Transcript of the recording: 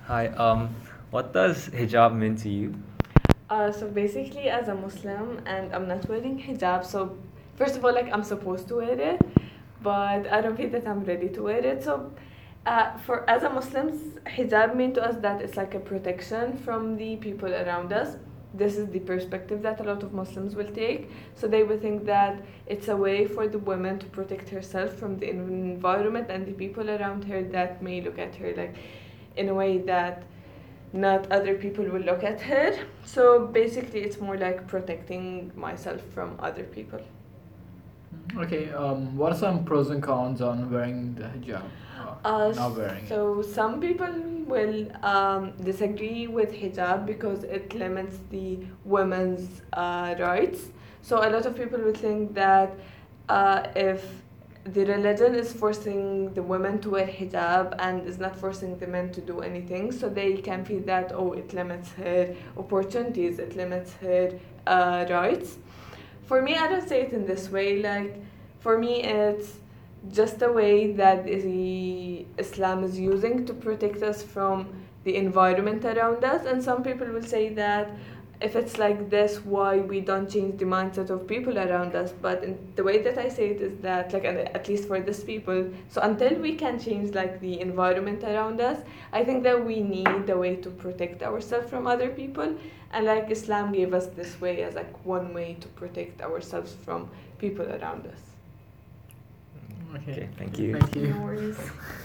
Hi, what does hijab mean to you? So basically, as a Muslim, and I'm not wearing hijab, so first of all, like I'm supposed to wear it, but I don't feel that I'm ready to wear it. So, for as a Muslims, hijab mean to us that it's like a protection from the people around us. This is the perspective that a lot of Muslims will take. So they will think that it's a way for the woman to protect herself from the environment and the people around her that may look at her like in a way that not other people will look at her. So basically, it's more like protecting myself from other people. Okay, what are some pros and cons on wearing the hijab? Uh, Not wearing it. so some people will disagree with hijab because it limits the women's rights. So a lot of people will think that if the religion is forcing the women to wear hijab and is not forcing the men to do anything, so they can feel that oh, it limits her opportunities, it limits her rights. For me, I don't say it in this way. Like, for me, it's just a way that the Islam is using to protect us from the environment around us. And some people will say that if it's like this, why we don't change the mindset of people around us? But the way that I say it is that, like, and at least for these people, so until we can change like the environment around us, I think that we need a way to protect ourselves from other people. And like Islam gave us this way as like one way to protect ourselves from people around us. Okay, Okay, thank you. thank you. No worries.